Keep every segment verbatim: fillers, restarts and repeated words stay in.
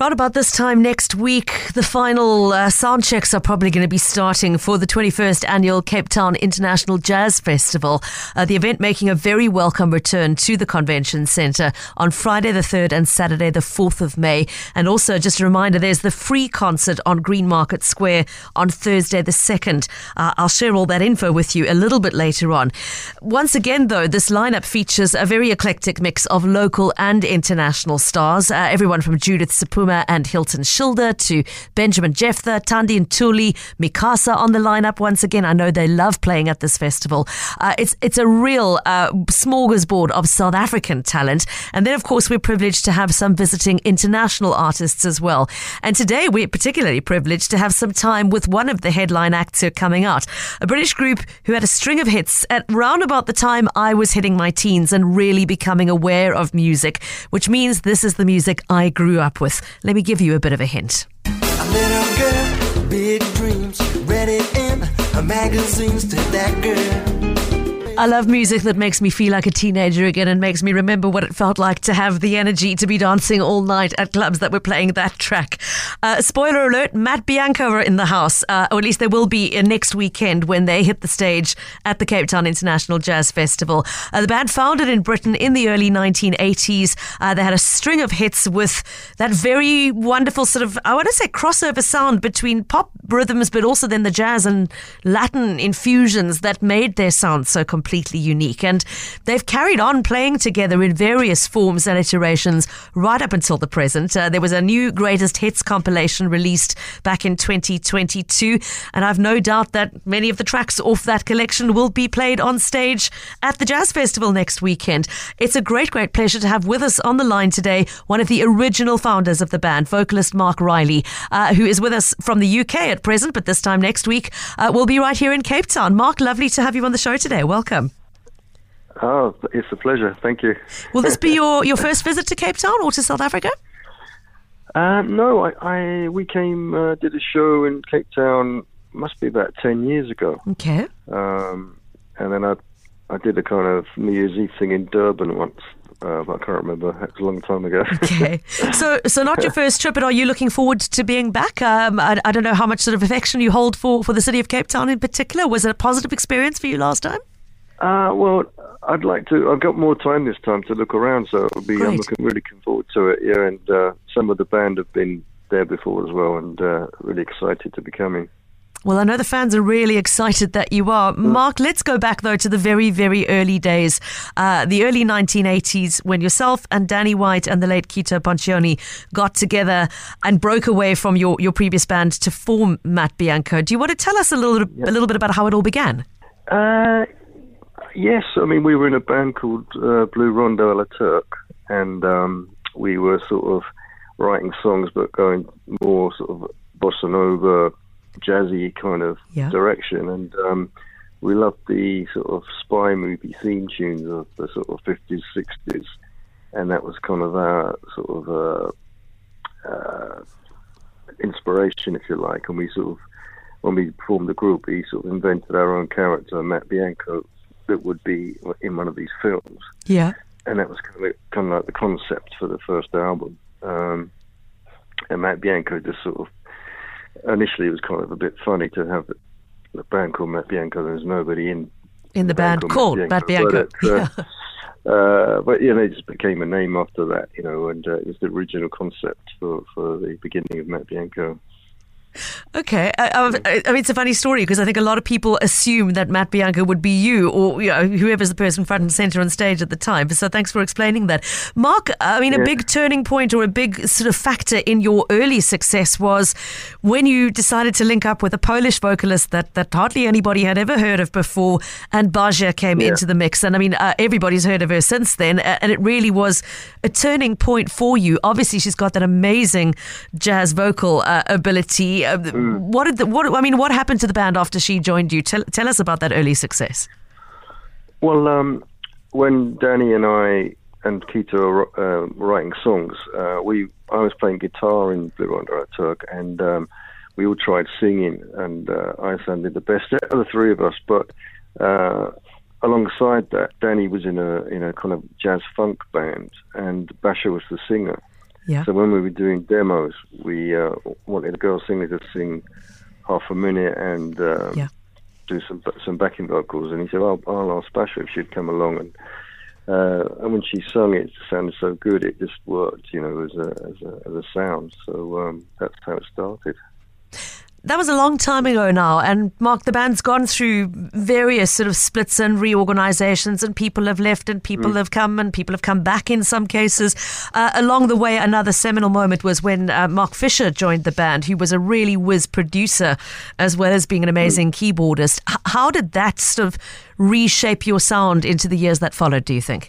Around about this time next week, the final uh, sound checks are probably going to be starting for the twenty-first Annual Cape Town International Jazz Festival. Uh, the event making a very welcome return to the Convention Centre on Friday the third and Saturday the fourth of May. And also, just a reminder, there's the free concert on Green Market Square on Thursday the second. Uh, I'll share all that info with you a little bit later on. Once again, though, this lineup features a very eclectic mix of local and international stars. Uh, everyone from Judith Sepuma and Hilton Schilder to Benjamin Jephthah, Thandi Ntuli, Mikasa on the lineup. Once again, I know they love playing at this festival. Uh, it's it's a real uh, smorgasbord of South African talent. And then, of course, we're privileged to have some visiting international artists as well. And today, we're particularly privileged to have some time with one of the headline acts who are coming out. A British group who had a string of hits at round about the time I was hitting my teens and really becoming aware of music, which means this is the music I grew up with. Let me give you a bit of a hint. A little girl, big dreams, read it in her magazines to that girl. I love music that makes me feel like a teenager again and makes me remember what it felt like to have the energy to be dancing all night at clubs that were playing that track. Uh, spoiler alert, Matt Bianco are in the house, uh, or at least there will be uh, next weekend when they hit the stage at the Cape Town International Jazz Festival. Uh, the band founded in Britain in the early nineteen eighties. Uh, they had a string of hits with that very wonderful sort of, I want to say, crossover sound between pop rhythms, but also then the jazz and Latin infusions that made their sound so complex. Completely unique, and they've carried on playing together in various forms and iterations right up until the present. Uh, there was a new greatest hits compilation released back in twenty twenty-two, and I've no doubt that many of the tracks off that collection will be played on stage at the Jazz Festival next weekend. It's a great, great pleasure to have with us on the line today one of the original founders of the band, vocalist Mark Riley, uh, who is with us from the U K at present, but this time next week uh, we'll be right here in Cape Town. Mark, lovely to have you on the show today. Welcome. Oh, it's a pleasure. Thank you. Will this be your, your first visit to Cape Town or to South Africa? Uh, no, I, I we came, uh, did a show in Cape Town, must be about ten years ago. Okay. Um, and then I I did a kind of New Year's Eve thing in Durban once. Uh, I can't remember. It was a long time ago. Okay. So so not your first trip, but are you looking forward to being back? Um, I, I don't know how much sort of affection you hold for, for the city of Cape Town in particular. Was it a positive experience for you last time? Uh, well, I'd like to. I've got more time this time to look around, so it'll be. Great. I'm looking really looking forward to it. Yeah, and uh, some of the band have been there before as well, and uh, really excited to be coming. Well, I know the fans are really excited that you are. Mm. Mark, let's go back, though, to the very, very early days, uh, the early nineteen eighties, when yourself and Danny White and the late Kito Pancioni got together and broke away from your, your previous band to form Matt Bianco. Do you want to tell us a little, yeah. a little bit about how it all began? Uh Yes, I mean, we were in a band called uh, Blue Rondo a la Turk, and um, we were sort of writing songs but going more sort of bossa nova, jazzy kind of yeah. direction, and um, we loved the sort of spy movie theme tunes of the sort of fifties, sixties, and that was kind of our sort of uh, uh, inspiration, if you like, and we sort of, when we formed the group, we sort of invented our own character, Matt Bianco, that would be in one of these films. Yeah. And that was kind of, kind of like the concept for the first album. Um, and Matt Bianco just sort of, initially it was kind of a bit funny to have a band called Matt Bianco. There's nobody in in the band, band called Matt Bianco. Matt Bianco. But, uh, uh, but, you know, it just became a name after that, you know, and uh, it was the original concept for, for the beginning of Matt Bianco. Okay, I, I, I mean, it's a funny story because I think a lot of people assume that Matt Bianco would be you or you know, whoever's the person front and centre on stage at the time. So thanks for explaining that. Mark, I mean, yeah. a big turning point or a big sort of factor in your early success was when you decided to link up with a Polish vocalist that, that hardly anybody had ever heard of before, and Bajia came yeah. into the mix. And I mean, uh, everybody's heard of her since then, and it really was a turning point for you. Obviously, she's got that amazing jazz vocal uh, ability. Uh, mm. What did the, what I mean? What happened to the band after she joined you? Tell tell us about that early success. Well, um, when Danny and I and Kito were uh, writing songs, uh, we I was playing guitar in Blue Rondo a la Turk, and um, we all tried singing, and uh, I sounded the best out of the three of us. But uh, alongside that, Danny was in a in a kind of jazz funk band, and Basha was the singer. Yeah. So when we were doing demos, we uh, wanted a girl singer to sing half a minute and um, yeah. do some some backing vocals. And he said, "I'll, I'll ask Basha if she'd come along." And uh, and when she sung, it sounded so good, it just worked, you know, as a as a, as a sound. So um, that's how it started. That was a long time ago now, and Mark, the band's gone through various sort of splits and reorganisations, and people have left and people mm. have come and people have come back in some cases. Uh, along the way, another seminal moment was when uh, Mark Fisher joined the band, who was a really whiz producer as well as being an amazing mm. keyboardist. H- how did that sort of reshape your sound into the years that followed, do you think?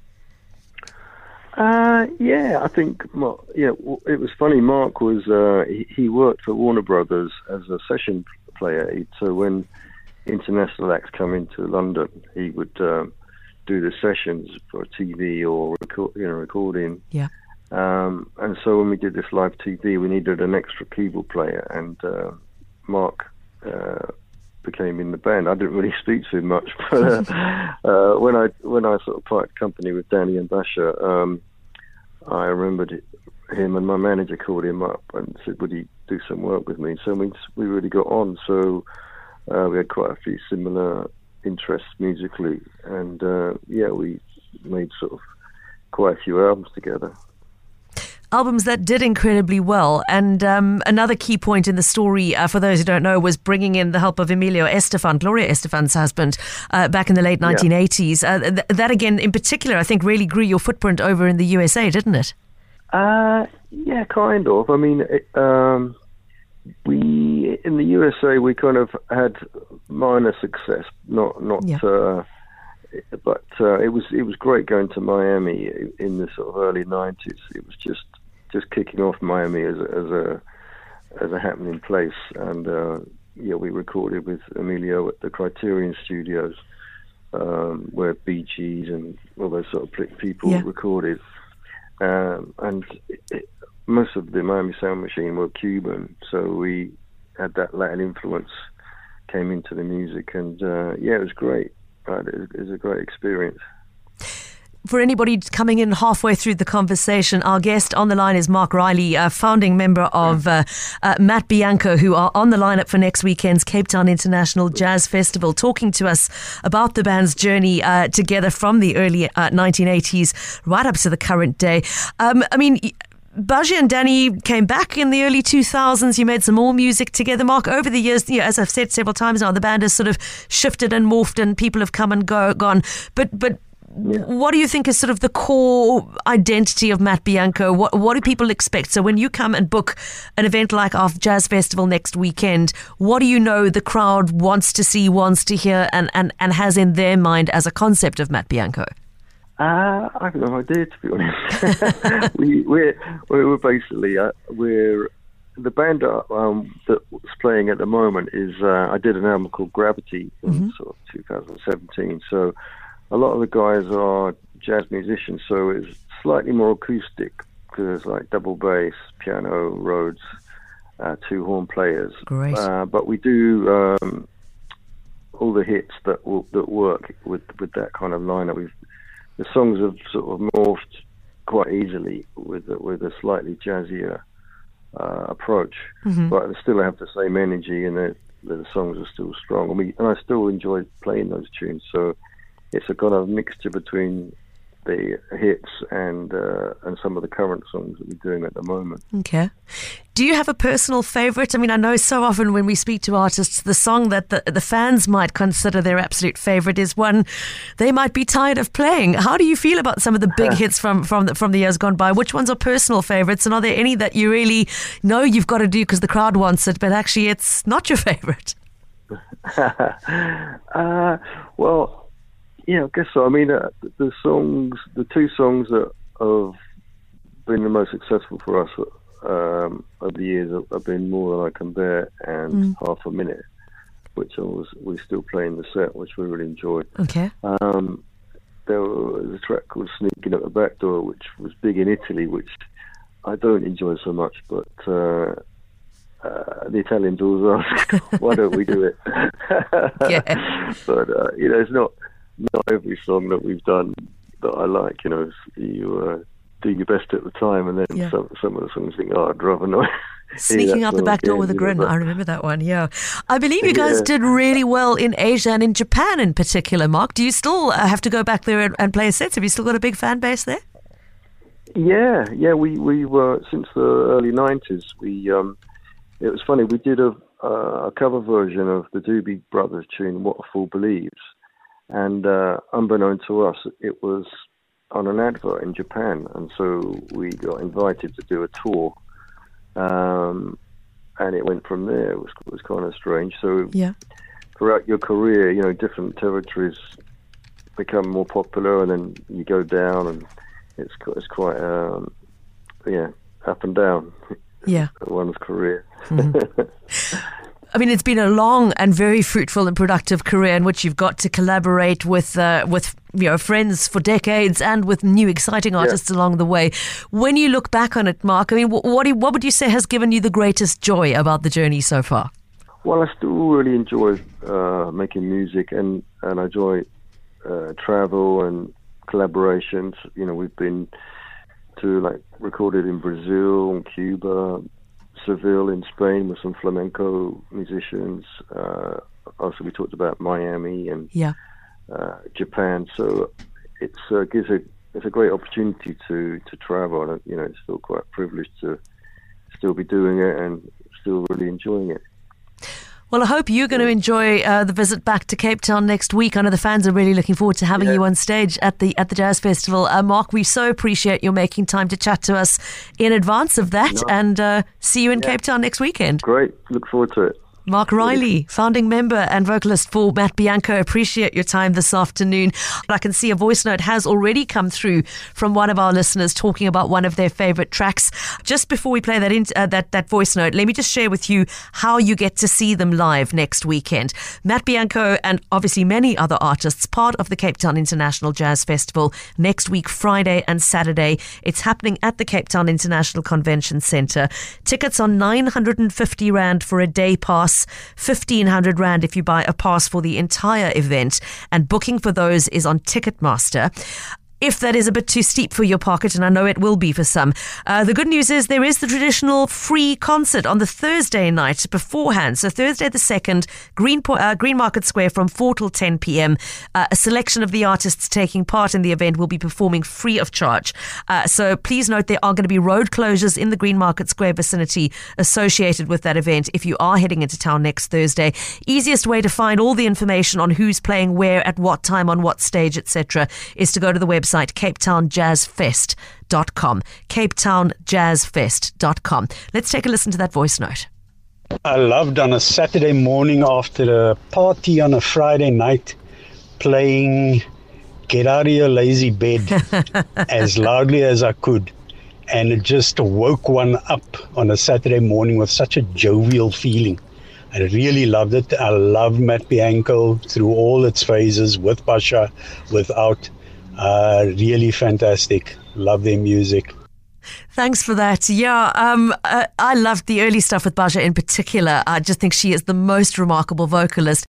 Uh, yeah, I think, yeah, it was funny. Mark was, uh, he, he worked for Warner Brothers as a session player. So when international acts come into London, he would um, do the sessions for T V or record, you know, recording. Yeah. Um, and so when we did this live T V, we needed an extra keyboard player, and uh, Mark uh, became in the band. I didn't really speak to him much, but uh, uh, when I when I sort of parted company with Danny and Basha, um, I remembered it, him and my manager called him up and said, would he do some work with me? So we we really got on. So uh, we had quite a few similar interests musically, and uh, yeah, we made sort of quite a few albums together. Albums that did incredibly well. And um, another key point in the story, uh, for those who don't know, was bringing in the help of Emilio Estefan, Gloria Estefan's husband, uh, back in the late nineteen eighties. Uh, th- that, again, in particular, I think really grew your footprint over in the U S A, didn't it? Uh, yeah, kind of. I mean, it, um, we in the U S A, we kind of had minor success, not not. Yeah. Uh, but uh, it was it was great going to Miami in the sort of early nineties. It was just just kicking off Miami as a as a as a happening place, and uh, yeah, we recorded with Emilio at the Criterion Studios, um, where Bee Gees and all those sort of people yeah. recorded, um, and it, it, most of the Miami Sound Machine were Cuban, so we had that Latin influence came into the music, and uh, yeah, it was great. Right, it was a great experience. For anybody coming in halfway through the conversation, our guest on the line is Mark Riley, a founding member of uh, uh, Matt Bianco, who are on the lineup for next weekend's Cape Town International Jazz Festival, talking to us about the band's journey uh, together from the early uh, nineteen eighties right up to the current day. Um, I mean, Basha and Danny came back in the early two thousands. You made some more music together, Mark. Over the years, you know, as I've said several times now, the band has sort of shifted and morphed, and people have come and go, gone. But but yeah. what do you think is sort of the core identity of Matt Bianco? What what do people expect? So when you come and book an event like our Jazz Festival next weekend, what do you know the crowd wants to see, wants to hear, and, and, and has in their mind as a concept of Matt Bianco? Uh, I have no idea, to be honest. we, we're, we're basically, uh, we're, the band uh, um, that's playing at the moment is, uh, I did an album called Gravity in mm-hmm. sort of two thousand seventeen. So a lot of the guys are jazz musicians, so it's slightly more acoustic, because it's like double bass, piano, Rhodes, uh, two horn players. Great. Uh, but we do um, all the hits that will, that work with, with that kind of lineup. We've The songs have sort of morphed quite easily with a, with a slightly jazzier uh, approach, mm-hmm. but they still have the same energy, and the, the songs are still strong. And, we, and I still enjoy playing those tunes. So it's a kind of mixture between the hits and uh, and some of the current songs that we're doing at the moment. Okay. Do you have a personal favourite? I mean, I know so often when we speak to artists, the song that the, the fans might consider their absolute favourite is one they might be tired of playing. How do you feel about some of the big hits from from the, from the years gone by? Which ones are personal favourites, and are there any that you really know you've got to do because the crowd wants it, but actually it's not your favourite? uh, well, yeah, I guess so. I mean, uh, the songs, the two songs that have been the most successful for us um, over the years have, have been More Than I Can Bear and mm. Half a Minute, which I was we still play in the set, which we really enjoyed. Okay. Um, there was a track called Sneaking Out the Back Door, which was big in Italy, which I don't enjoy so much, but uh, uh, the Italians always ask, why don't we do it? Yeah. But, uh, you know, it's not... Not every song that we've done that I like, you know, you uh, do your best at the time, and then Yeah. some some of the songs you think, oh, I'd rather not. Sneaking out the back door with a grin. I remember that one, yeah. I believe you guys Yeah. did really well in Asia and in Japan in particular, Mark. Do you still uh, have to go back there and, and play sets? Have you still got a big fan base there? Yeah, yeah. We we were since the early nineties. We um, it was funny. We did a uh, a cover version of the Doobie Brothers tune "What a Fool Believes," and uh, unbeknown to us, it was on an advert in Japan, and so we got invited to do a tour. Um, and it went from there. It was, it was kind of strange. So Yeah. throughout your career, you know, different territories become more popular, and then you go down, and it's it's quite um, yeah, up and down. Yeah. One's career. I mean, it's been a long and very fruitful and productive career in which you've got to collaborate with uh, with you know friends for decades and with new exciting artists yeah. along the way. When you look back on it, Mark, I mean, what what, do you, what would you say has given you the greatest joy about the journey so far? Well, I still really enjoy uh, making music, and and I enjoy uh, travel and collaborations. You know, we've been to like recorded in Brazil and Cuba, Seville in Spain with some flamenco musicians. Uh, also, we talked about Miami and yeah. uh, Japan. So it's uh, gives a it's a great opportunity to to travel. And, you know, it's still quite privileged to still be doing it and still really enjoying it. Well, I hope you're going to enjoy uh, the visit back to Cape Town next week. I know the fans are really looking forward to having yeah. you on stage at the at the Jazz Festival. Uh, Mark, we so appreciate your making time to chat to us in advance of that, no. and uh, see you in yeah. Cape Town next weekend. Great. Look forward to it. Mark Riley, founding member and vocalist for Matt Bianco. Appreciate your time this afternoon. I can see a voice note has already come through from one of our listeners talking about one of their favourite tracks. Just before we play that, in, uh, that that voice note, let me just share with you how you get to see them live next weekend. Matt Bianco and obviously many other artists, part of the Cape Town International Jazz Festival next week, Friday and Saturday. It's happening at the Cape Town International Convention Centre. Tickets are nine hundred fifty rand for a day pass. fifteen hundred rand if you buy a pass for the entire event, and booking for those is on Ticketmaster. If that is a bit too steep for your pocket, and I know it will be for some, uh, the good news is there is the traditional free concert on the Thursday night beforehand. So Thursday the second, Green, uh, Green Market Square from four till ten p.m. Uh, a selection of the artists taking part in the event will be performing free of charge. Uh, so please note there are going to be road closures in the Green Market Square vicinity associated with that event if you are heading into town next Thursday. Easiest way to find all the information on who's playing where, at what time, on what stage, et cetera is to go to the website cape town jazz fest dot com. cape town jazz fest dot com. Let's take a listen to that voice note. I loved on a Saturday morning after a party on a Friday night playing Get Out of Your Lazy Bed as loudly as I could. And it just woke one up on a Saturday morning with such a jovial feeling. I really loved it. I loved Matt Bianco through all its phases, with Basha, without. Uh, really fantastic. Love their music. Thanks for that. Yeah, um, uh, I loved the early stuff with Basha in particular. I just think she is the most remarkable vocalist.